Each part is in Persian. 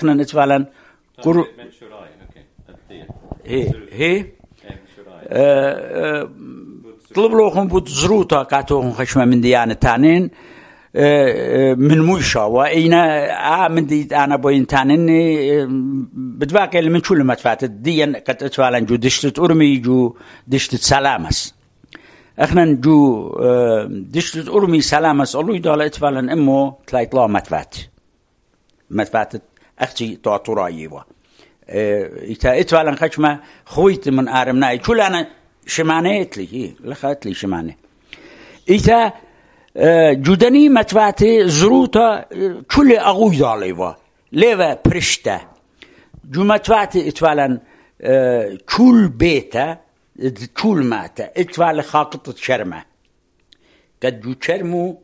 نتفعلا قرو هي طلب لهم بود زروتا كاتوهم خشمة من ديانة تانين من موشا وإينا من دي أنا بوين تانيني بدواك اللي من شو اللي ما تفاتت ديان كتفعلا جو دشتت أرمي جو دشتت سلامس احنا جو دشتت أرمي سلامس الله يدال اتفعلا امو تلاقي لا ما تفاتت اختي تعطرايوا إذا اتفعلا خشمة خويت من آرمناي شو لأنا شمانه اتلي لخاتلي شمانه إذا جودني متفاتي زروتا كل أغوي داليوا ليوا برشتا جو متفاتي اتفعلا كل بيتا كل ماتا اتفعلا خاطط شرمه قد جو شرمو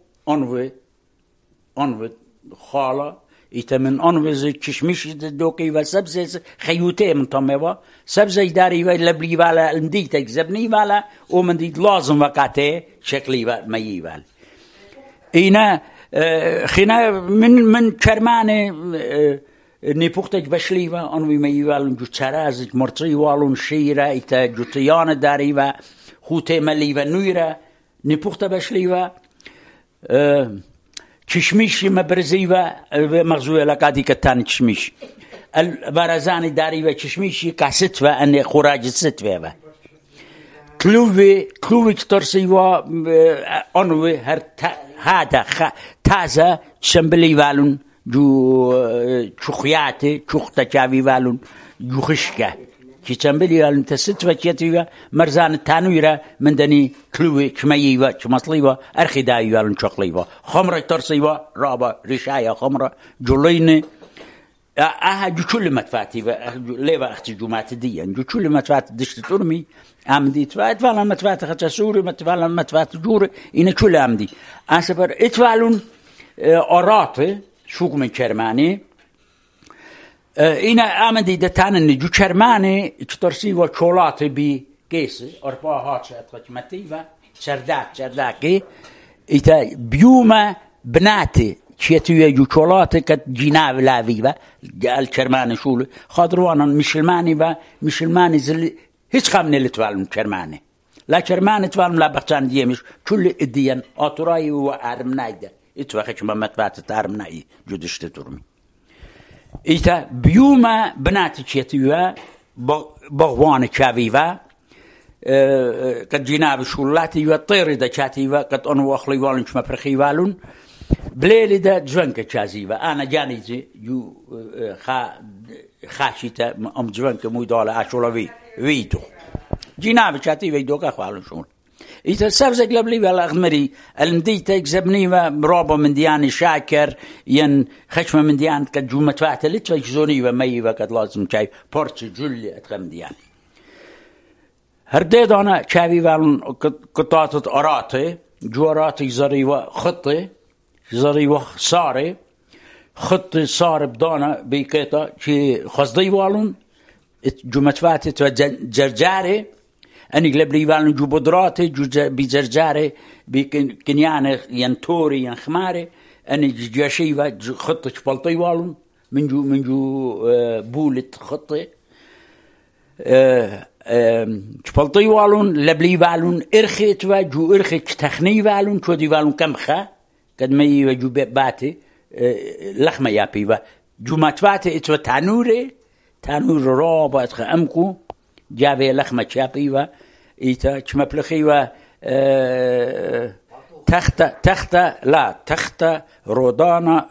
أنوي خاله إذا من أنوزي كشمش دوكي وسبزي خيوتي من طموا سبزي داري لبلي والا انديتك زبني والا ومن ديت لازم وقته شكلي مايي والا إينا خنا من كرمانه نيبوختك بشليوا أنوي مايي والا جو تراز مرتي والون شيرة إذا جو تيانة داري و خوتي مليوا نويرة نيبوخت بشليوا تشميشي مبرزيوة مغزوية لقادي كتان تشميش البرزاني داري وتشميشي كاستوا أني خراج ستوا كلوي ترسيوا أنوي هذا تازة شمبلي والون جو شخياتي شختا جاوي والون جو خشكة كشمبلي والون تستوا كيتوا مرزان تانويرة من دني كلوي كميوا كمصليوا أرخداي والون شقليوا خمرة ترسيوا رابا رشايا خمرة جوليني جو كل ما تفاتي ليبا اختي جماعة دي جو كل ما تفات دشت ترمي عمدي تفات فعلا ما تفات خدش سوري ما تفعلا ما تفات جوري إن كل عمدي أسبر اتفعلون أراتي شوك من كرماني إنا عمدي دتان إن جو كرماني ترسي وشولاتي بكيس أربعة هاتش أتقمتيفا شرداكي إتا بيوما بناتي شيتويا جو شولاتي كت جناب لاويبا الكرماني شول خاطروانا مشلماني زل هيش خامن اللي توالم كرماني لا كرماني توالم لا بختان ديمش كل الديان أطراي وأرمنايدا اتوخش ما متبات أرمناي جودشت ترمي إيتا بيوما بناتي شيتويا بغوان شافيفا قد جناب شولاتي وطير دا شاتيفا قد أنو أخلي والن شما برخي والن بليلي دا جوانك شازيفا أنا جانيزي جو خاشيتا أم جوانك مويدالا أشولا ويدو جناب شاتيفا يدوكا خوالن شون إذا سرزك لبلي ولا أغمري المديتك زبني ورابا من دياني شاكر ين خشمة من ديان قد جو متفاعتة لتفاك زوني ومي وقد لازم شاي بورتش جولي أتغم ديان هرديد أنا شاوي والن قطعة أراتي جو أراتي زريوة خطي زريوة صاري خطي صار بدانا بيكيتا شي خصدي والن جو متفاعتة جرجاري أني قلبلي والن جو بدراتي جو بجرجاري بكنيانة ينتوري ينخماري أني جاشيوة خطي شبالطي والن من جو بولت خطي شبالطي والون لبلي والون إرخيت وجو إرخيت تخني والون كودي والون كمخة قد ما يجو باتي لخمة يابي جو ماتباتي اتوا تانور رابا اتخ أمكو جابي لخمة شابي إيتا كما بلخي تخت رودانا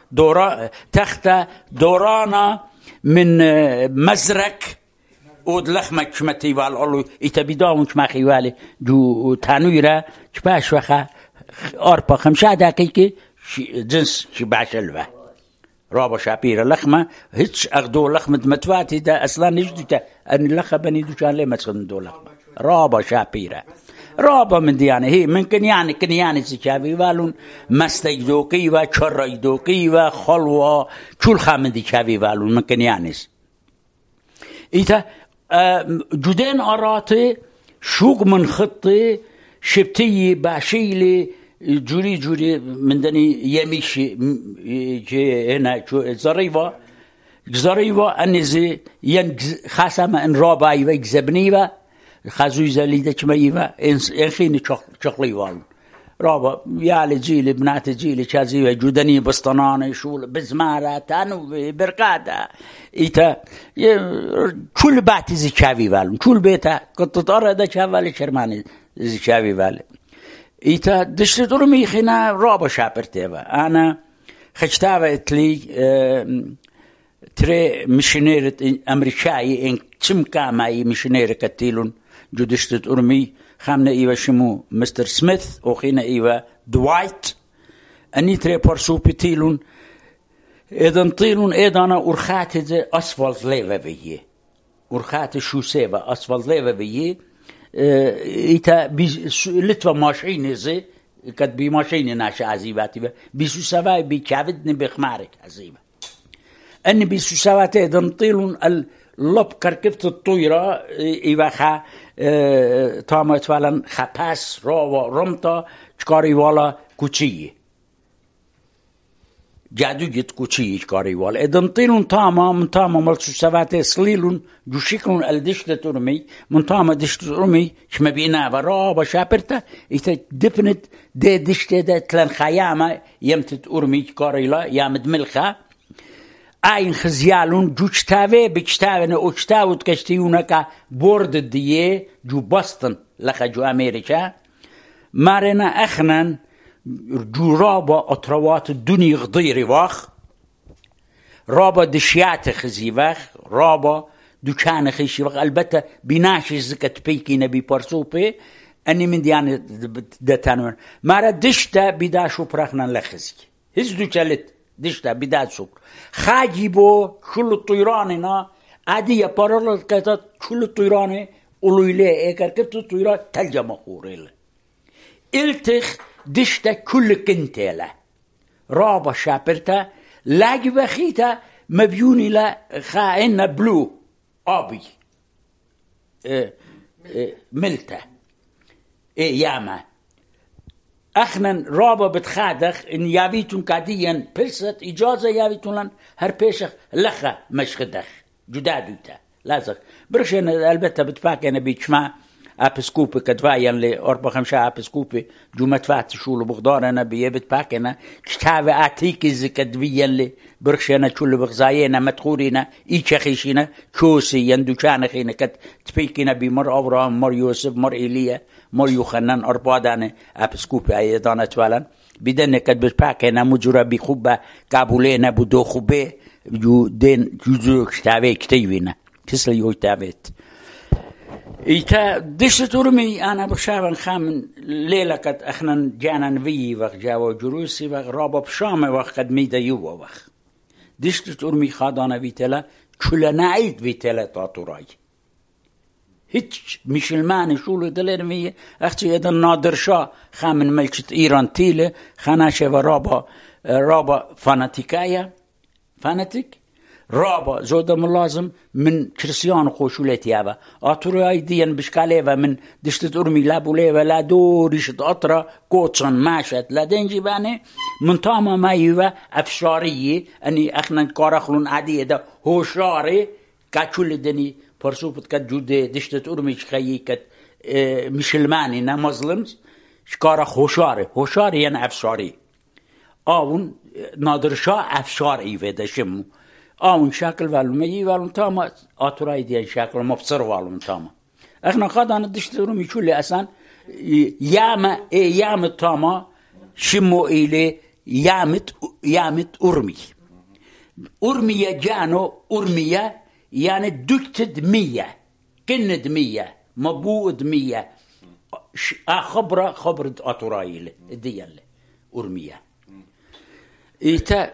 دورانا من مزرك ود لخمة كمتي والله يتبيداون كما خيوالي جو تانويرة كباش وخا أربع خمسة دقيقة جنس شباش الوا رابا شابيرة لخمة هيتش أخدو لخمة متواتي دا أصلا نجدتا أن لخمة بني دوشان ليه متخندو لخمة رابا شابيرة رابا من ديانة هي من كنياني سيشافي والون مستيدوكي وشريدوكي وخلوة كل خامدي شافي والون من كنيانيس إذا جودين أراتي شوق من خطي شبتي باشيلي جوري من دني يميشي هنا زريبة جزاريوا أنزي خاسما إن رابا يوا جزبنيوا خازوي زليدة كميوا إن خين شقليوان رابا يالي جيلي بنات جيلي شازيوا جودني بسطناني شول بزمارة تانو بركاتا إيتا كل باتي زي شافي والون كل بيتا كنت ترى دا شافالي شرماني زي شافي والي إيتا دشت رمي خنا رابا شابرتيوا أنا خشتاوا إتلي تري مشنيرة أمريكاي إن كم كاماي مشنيرة كتيلون جودشت أرمي خامنا إيوا شمو مستر سميث وخينا إيوا دوايت أني تري برسو بتيلون إذن طيلون إيدانا أرخات أسفلت ليفا بيه أرخات شوسيبا أسفلت ليفا بيه إيتا لتوا ماشين زي كد بي ماشين ناش عزيباتي بيسو سواي بيكاودني بخمارك عزيبة أني بيسو سواتي إذن طيلون اللب كركبت الطويرة إيواخا تاما اتفالن خپاس راوا رمتا چکاری والا کوچیه جادو جت کوچیه چکاری والا ادن طيلون تاما من تاما ملسو سواتي سليلون جو شكلون الدشت ترمي من تاما دشت ترمي شما بينا ورابا شابرتا ايتا دفنت دي دشت دا تلن خيامة يمتت ارمي چکاری لا يامد ملخا این خزیالون جو چتاوه بچتاوه نه اچتاوه کشتیونه که برد دیه جو باستن لخا جو امریکا مارنا اخنن جو رابا اطروات دونی غضیری واخ رابا دشیات خزی واخ رابا دوچان خیشی واخ البته بیناشی زکت پیکی نبی پرسوپه انی من دیانه دتانون مارا دشتا بیداشو پرخنن لخزی هز دو چلت دشتا بدات سوق خاجيبو كل الطيراننا عادية بارل كتات كل الطيران أولويله إكر كتت الطيران تلجا مخوريل التخ دشتا كل كنتيلا رابا شابرتا لاجي بخيتا مبيوني لا خائن بلو أبي ملتا ياما اخنن رابا بتخادخ ان يابيتون كاديا بلست اجازه يابيتون لن هر بيشخ لخا مشخدخ جدادوتا لازق برشن البته بتفاكن بيچما ابسكوب كدوايان لي 4-5 ابسكوب جو متفات شول بغدارنا بيبت باكنا كتاب اتيك زكدويان لي برشنا كل بغزاينا مدخورينا ايچخيشينا كوسي يندوچان خينا كت تفيكنا بمر ابراهيم مر يوسف مر ايليا مر يوحنان اربادان ابسكوب ايدانا توالن بدن كد بتباكنا مجرا بخوبه قبولنا بدو خوبه جو دين جو كتاب كتيبنا كسل يوتابت إيتا دشت ترمي أنا بشافن خامن ليلة قد أخنا جانا في وقت جاوا جروسي وقت رابا بشام وقت قد ميدا يوا وقت دشت ترمي خادانا فيتلا كل نعيد فيتلا تاتوراي هيتش مشلماني شولو دلير مية أختي إذا نادر شا خامن ملكت إيران تيلة خناشة رابا فاناتيكايا فاناتيك رابا زودا ملازم من كريستيان خوشولتي هذا أطرى ديان بشكاليفا من دشت أرمي لابوليفا لا دوريشت أطرى كوتشن ماشت لا دنجيباني من تاما ما يوا أفشارية أني أخنا كارخلون عادية ده هوشاري كاتشول دني برسوبت كات جودة دشت أرمي شخيي كات مشلماني نا مظلمز شكارخ هوشاري يعني أفشاري آون نادر شا أفشاري فيدا شمو آون شكل والمي والون تاما آتوراي ديان شكل مفسر والون تاما اخنا قادانا دشترو ميشولي أسان يام تاما شمو إلي يامت أرمية جانو أرمية يعني دكتد مية كند مية مبود مية خبرة آتوراي ديان أرمية إيتا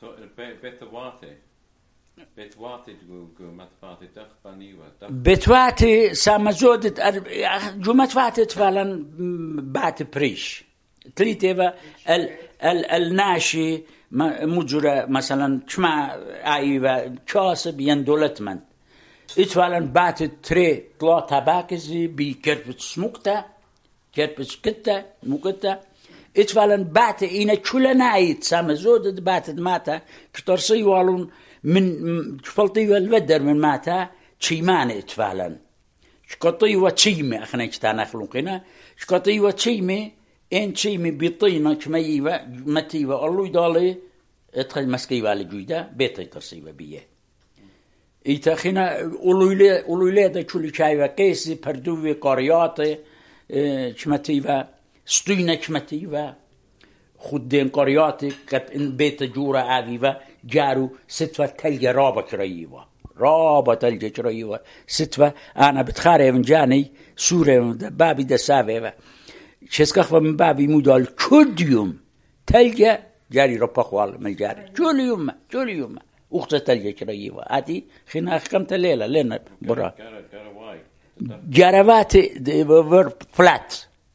بتواتي سامزودت جو متفاتت فعلا بات بريش تليتيفا الناشي مجرى مثلا شما ايوه كاسب يندولتمن اتفعلا بات تري طلا تباكزي بكربت سموكتا كربت كتا موكتا اتفعلا بات اينا كلنا ايت سامزودت باتت ماتا كترسي والون من شفلطي البدر من ماتا تشيمان اتفعلا شكطي وتشيمي اخنا كتانا خلقنا شكطي وتشيمي ان تشيمي بيطينا كميوه متيوه الله يدالي ادخل مسكي والي جويدا بيتي ترسيبه بيه ايتاخنا اولويله دا چولي چايوه قيسي پردوه قاريات كمتيوه ستوينه كمتيوه خودين قاريات قد ان بيت جورا عاويوه جارو ستوه تلجه رابا كرايوه رابا تلجه كرايوه ستوه انا بتخاره من جاني سوره بابي دا ساوه چسكخ من بابي مودال كديوم تلجه جاري ربا خوال من جاري جوليوم اخت تلجه كرايوه هاتي خنا اخكمت الليله لنا برا جاروات فلات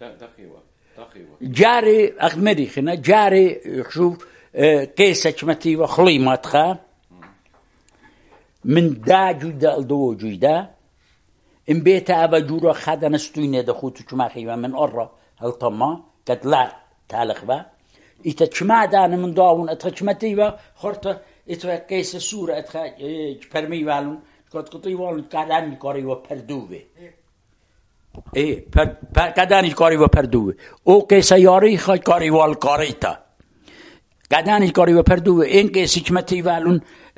جاري اخمري خنا جاري شوف كيسه كمتي وخليماتخا من دا جودا الدو جودا ان بيتا ابا جورا خدنا ستوينه دخوتو كما خيبا من اورا هلطما قد لا تالخبا ايتا كما دانا من داون اتخا كمتي خورتا اتخا كيسه سوره اتخا برمي والون قطي والون قداني كاري و پردوه ايه قداني كاري و پردوه او كيسه ياري خا كاري وال كاريتا قداني كاري و پردوه ان كيسه كمتي والون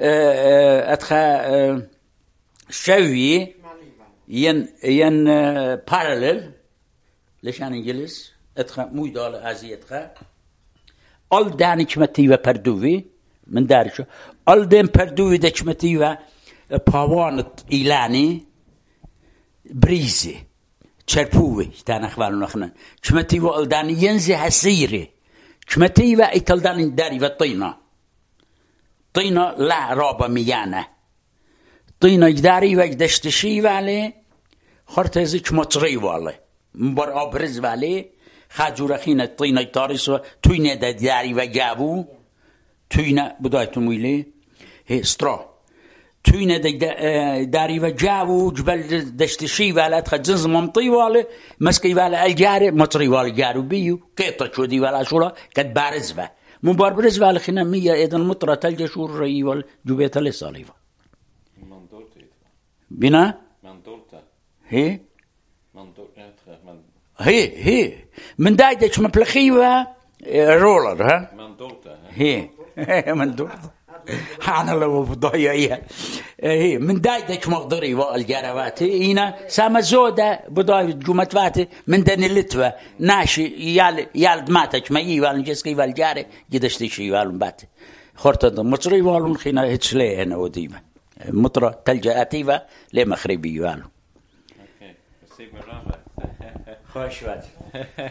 اتخا شوي ين parallel ليش يعني انجلس اتخا موي دال ازي اتخا ال داني كمتي و پردوه من دارشو ال دم پردوه د كمتي و پاوانت ايلاني بريزي چرپوه تان اخوانو نخنا كمتي و ال داني ينزي حسيره كمتي و ايتل داني داري و طينة لا رابا ميانه طينة جداري وجدشتشي والي خرطيزي كمطري والي مبار ابرز والي خاجورا خينة طينة تاريسو توينة داري وجابو توينة بدايتون ويلي هي سترا توينة داري وجابو جبل دشتشي والي اتخد زنز ممطي والي مسكي والي الجاري مطري والي جارو بيو كيطة شودي والي شورا كد بارزبه مبار برز والي خينة مية ايضا مطرة تلجة شور رأي والجبيت اللي صاليفة بنا هي من دايدش مبلخيوة رولر ها هي مندورتا أنا لو بضايا هي من دايدش مقدري والجرواتي هنا سام زودة بضايا جمتواتي من دني لتوة ناشي يال دماتش ما يوالن جسكي والجاري جدشتي يوالن بات خرطة مصري والون خينا هتشلي هنا وديما مطرة تلجأ أتيفا لمخربي يوالو خوش وقت